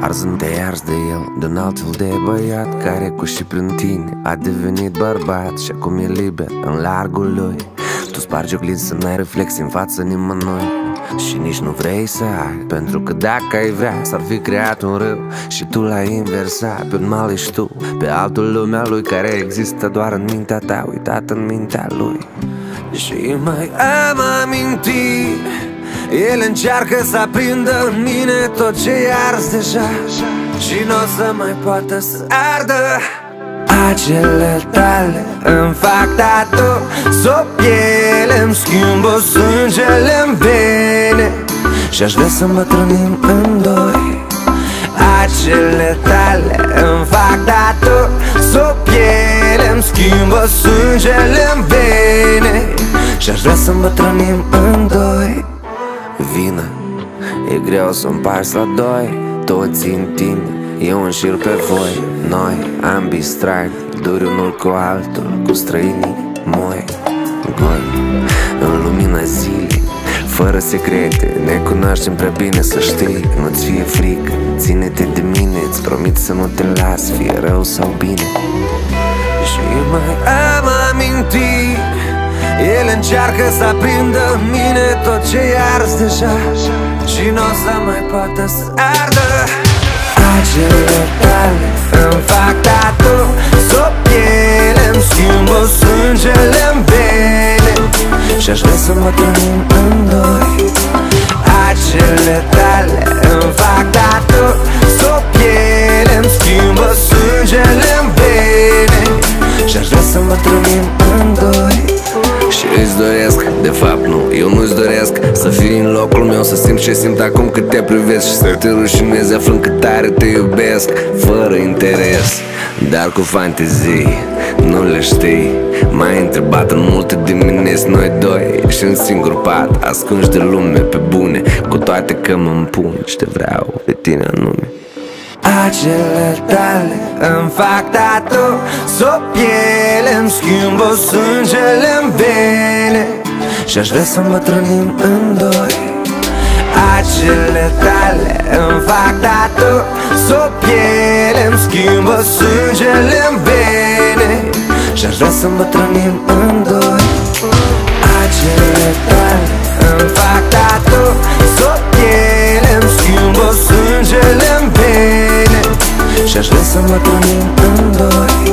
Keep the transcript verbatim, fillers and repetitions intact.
Arzând te ars de el, de un alt fel de băiat care cu și prin tine a devenit bărbat și acum e liber în largul lui. Tu spargi oglinzi să n-ai reflex în fața nimănui și nici nu vrei să ai, pentru că dacă ai vrea s-ar fi creat un râu și tu l-ai inversat. Pe un mal ești tu, pe altul lumea lui, care există doar în mintea ta, uitat în mintea lui. Și mai am amintiri, el încearcă să aprindă în mine tot ce i ars deja și n-o să mai poată să ardă. Acele tale îmi fac tatu, s-o piele îmi schimbă sângele-n vene și-aș vrea să îmbătrânim în doi. Acele tale îmi fac tatu, s-o piele îmi schimbă sângele-n vene și-aș vrea să îmbătrânim în doi. Vină, e greu să împarți la doi, toți în tine, eu înșir pe voi. Noi, ambii strag, duri unul cu altul, cu străinii moi. Goi, în lumina zilei, fără secrete, ne cunoaștem prea bine, să știi, nu-ți fie frică. Ține-te de mine, îți promit să nu te las, fie rău sau bine. Și mai am amintiri, el încearcă să aprindă în mine tot ce i ars deja și n-o să mai poată să ardă. Acele tale îmi fac tatu, s-o piele îmi schimbă sângele-n vene și-aș vrea să îmbătrânim în doi. Acele tale îmi fac tatu, s-o piele îmi schimbă sângele-n vene și-aș vrea să îmbătrânim în doi. Și îți doresc, de fapt nu, eu nu-ți doresc să fii în locul meu, să simt ce simt acum cât te privesc și să te rușinezi aflând cât tare te iubesc, fără interes, dar cu fantezii, nu le știi. M-ai întrebat în multe dimineți, noi doi și în singur pat, ascunși de lume pe bune, cu toate că mă împun și te vreau pe tine anume. Acele tale îmi fac tatu, s-o piele îmi schimbă sângele-n vene și-aș vrea să îmbătrânim în doi. Acele tale îmi fac tatu, s-o piele îmi schimbă sângele-n vene și-aș vrea să îmbătrânim în doi. Acele tale îmi fac tatu, s-o piele îmi schimbă sângele-n vene și-aș vrea să îmbătrânim în doi.